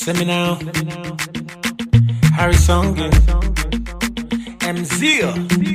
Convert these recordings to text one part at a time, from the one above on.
Let me now. Harry Songin. MZ.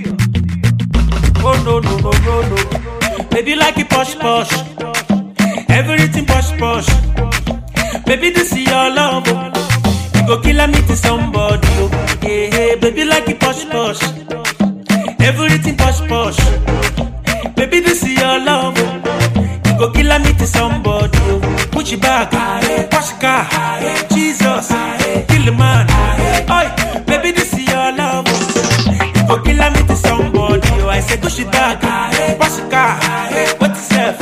Oh no no no no no. Baby like it posh posh. Everything posh posh. Baby this is your love. You go kill me to somebody. Yeah, yeah. Baby like it posh posh. Everything posh posh. Baby this is your love. You go kill me to somebody. Put your back, wash car, Jesus, kill the man. Oi, baby, this is your love. You go kill me to somebody. I say, push it back, wash car, what is that?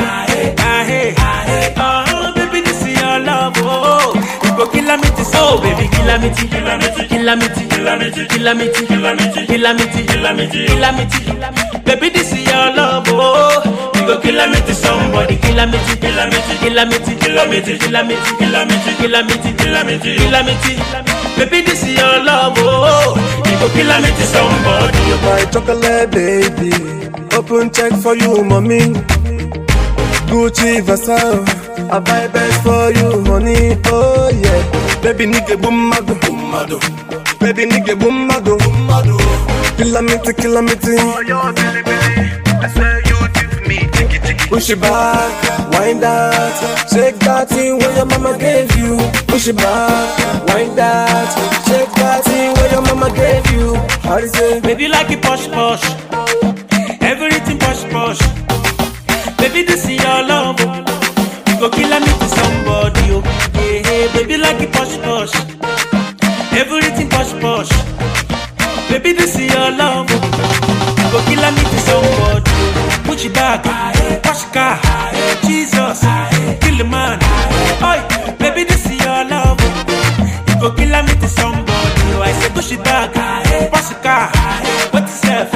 Oh, baby, this is your love. Oh, you go kill me to so, baby, kill me to, kill me to, kill me to, kill me to, kill me to, kill me to, kill me to, kill me to, baby, this is your love. Oh. Go kill me to somebody, kill me to, kill me to, kill me to, kill me to, kill me to, kill me to, kill me to, kill me to, kill me to. Baby, this is your love, oh. You go kill me to somebody. You buy chocolate, baby. Open check for you, mommy. Gucci, Versace. I buy best for you, honey. Oh yeah. Baby, nigga, boom, mado, boom, mado. Baby, nigga, boom, mado, boom, mado. Kill me to, kill me to. Oh, yo, Billy, Billy. I swear you. Push it back, wind that, shake that thing where your mama gave you. Push it back, wind that, shake that thing where your mama gave you. How do you say? Baby like it posh posh, everything posh posh. Baby this is your love, you go kill me to somebody. Yeah, yeah. Baby like it posh posh, everything posh posh. Baby this is your love, you go kill me to somebody. Put your back, wash car, Jesus, kill the man. Oi, baby, this is your love. You go kill me to somebody. I say push it back, wash car, what is that?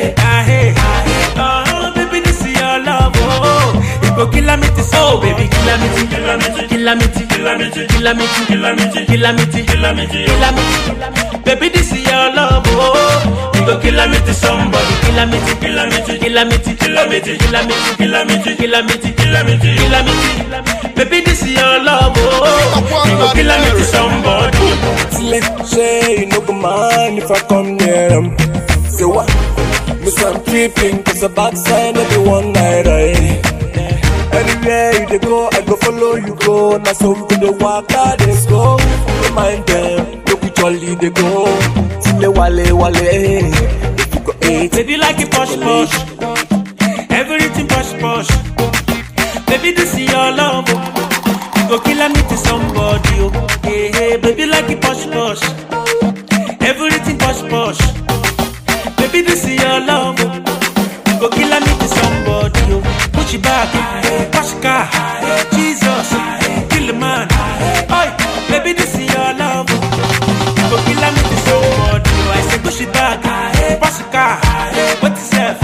Oh, baby, this is your love. Oh, you go kill me to so, baby, kill me to, kill me to, kill me to, kill me to, kill me to, kill me to, kill me to, kill me to, kill me to. Baby, this is your love. Oh, you go kill me to somebody, kill me to, kill me to, kill me to, kill me to, kill me to, kill me to, kill me to, kill me to, kill me to. Baby, this is your love. Oh, you go kill me to somebody. Let's say you no go mind if I come near them. Say what? Miss I'm creeping, cause the backside every one night, anywhere you go, I go follow you go. Now so we the walk out, they go. Don't mind them, look at jolly they go. Till wale wale. If you go eat, baby like it posh posh, everything posh posh. Baby this is your love, you go kill me to somebody. Yeah, yeah. Baby like it posh posh, everything posh posh. Baby this is your love, you go kill me to somebody. Put your back, wash car, Jesus, kill the man. Oi, baby this is your love, you go kill me to somebody. I say push it back, wash car, what is that?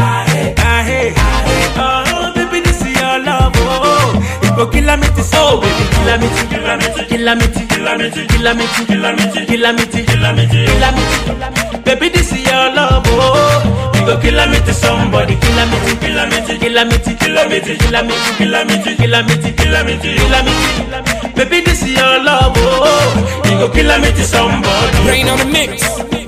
Oh, baby this is your love, oh, you go kill me to so, baby, kill me to, kill me to, kill me to, kill me to, kill me to, kill me to, kill me to, kill me to, kill me to. Baby this is your love, oh, you go kill me to somebody, kill me to, kill me to, kill me to, kill me to, kill me to, kill me to, kill me to, kill me to, kill me to. Baby this is your love, oh, you go kill me to somebody. Rain on the mix.